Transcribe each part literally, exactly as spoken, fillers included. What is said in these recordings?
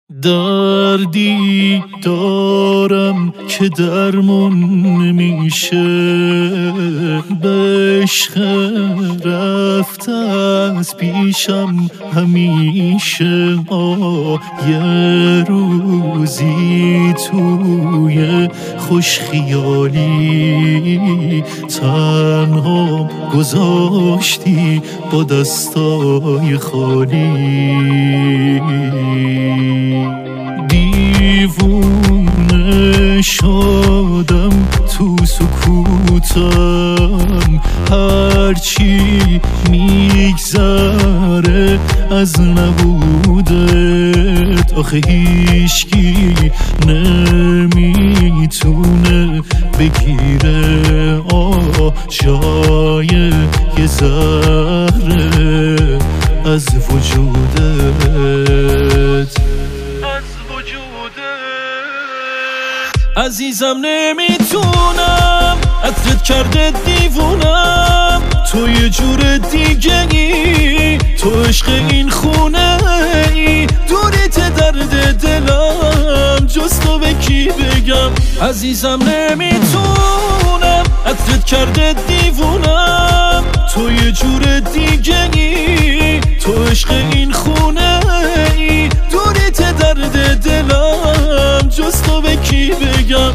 دردی دارم که درمون نمیشه، به عشق رفته از پیشم همیشه. آه یه روزی توی خوش خیالی تنها گذاشتی با دستای خالی. دیوونه شدم تو سکوتم، هرچی میگذره از نبودت. آخه هیچکی نمیتونه بگیره آه جای یه ذره از وجودت. عزیزم نمیتونم، عطرت کرده دیوونم، تو یه جور دیگه ای، تو عشق این خونه ای، دوریت درد دلم، جز تو به کی بگم. عزیزم نمیتونم، عطرت کرده دیوونم، تو یه جور دیگه ای، تو عشق این خونه ای، دوریت درد دلم، جز تو به کی بگم.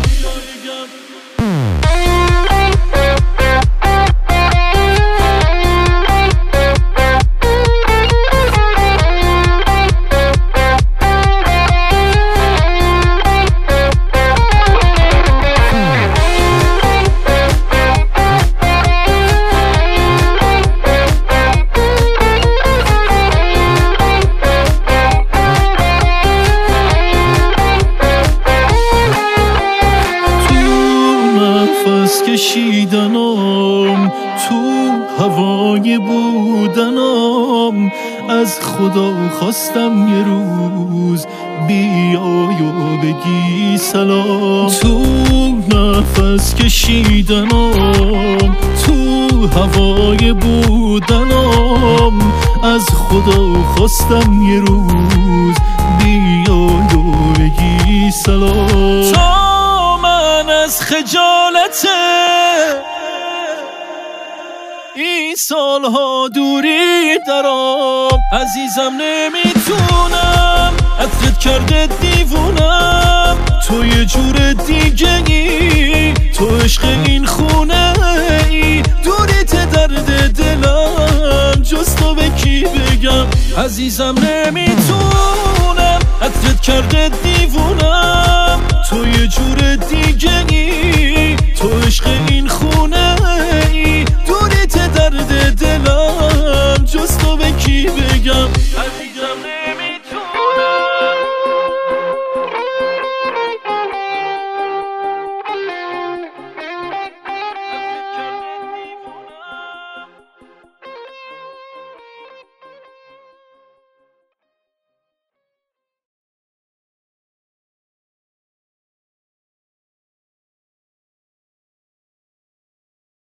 کشیدنم تو هوای بودنم، از خدا خواستم یه روز بیای و بگی سلام. تو نفس کشیدنم تو هوای بودنم، از خدا خواستم یه روز بیای و بگی سلام. تا من از خجالت این سالها دوری دارم، عزیزم نمیتونم، عطرت کرده دیوونم، تو یه جور دیگه ای، تو عشق این خونه ای، دوریت درد دلم، جز تو به کی بگم. عزیزم نمیتونم، عطرت کرده دیوونم، تو یه جور دیگه ای، تو عشق این خونه